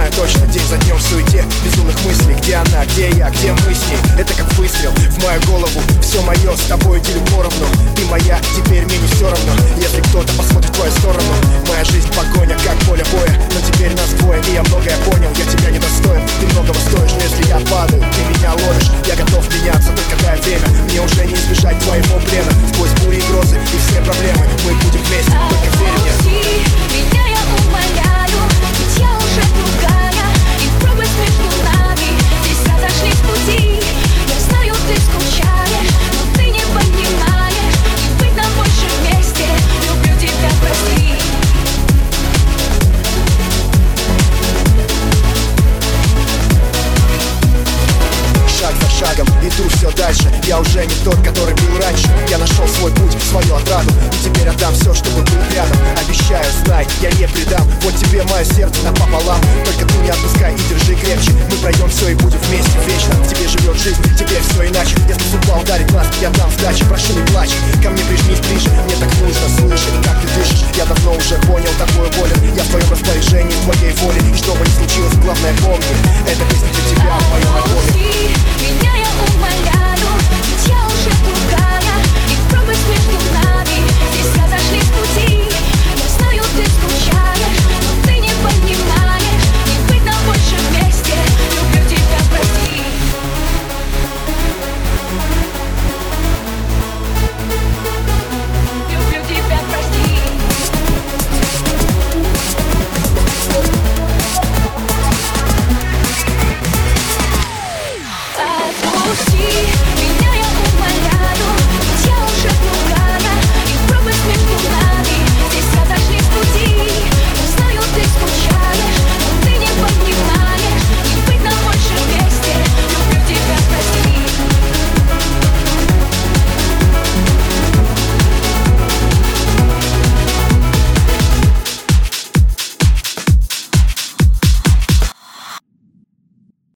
знаю точно, день за днем в суете безумных мыслей. Где она, где я, где мы с ней? Это как выстрел в мою голову. Все мое с тобой делю поровну. Ты моя, теперь мне не все равно. Если кто-то посмотрит в твою сторону. Моя жизнь погоня, как поле боя. Но теперь нас двое, и я многое понял. Я тебя не достоин, ты многого стоишь. Но если я падаю, ты меня ловишь. Я готов меняться, только дай время. Мне уже не избежать твоего плена. Сквозь бури и грозы и все проблемы мы будем вместе, только верь мне. Отпусти меня, я умоляю, ведь я уже другая. И пропасть между нами, здесь разошлись пути. Я знаю, ты скучаешь, но ты не понимаешь. И быть нам больше вместе, люблю тебя, прости. Шаг за шагом иду все дальше. Я уже не тот, который был раньше. Я нашел свой путь, свою отраду. И теперь отдам все, чтобы был рядом. Обещаю, знай, я не предам. Вот тебе мое сердце напополам. Только ты не отпускай и держи крепче. Мы пройдем все и будем вместе вечно. В тебе живет жизнь, теперь все иначе. Если судьба ударит нас, я дам сдачи. Прошу, не плачь, ко мне прижмись ближе. Мне так нужно слышать, как ты дышишь. Я давно уже понял, тобою болен. Я в твоем распоряжении, в твоей воле. И что бы ни случилось, главное помни, это песня для тебя, в моем альбоме. Меня, я умоляю, ведь я уже другая. И пропасть между нами, здесь разошлись пути. Я знаю, ты скучаешь, но ты не понимаешь. И быть нам больше вместе, люблю тебя, прости. Люблю тебя, прости. Отпусти меня, я умоляю, ведь я уже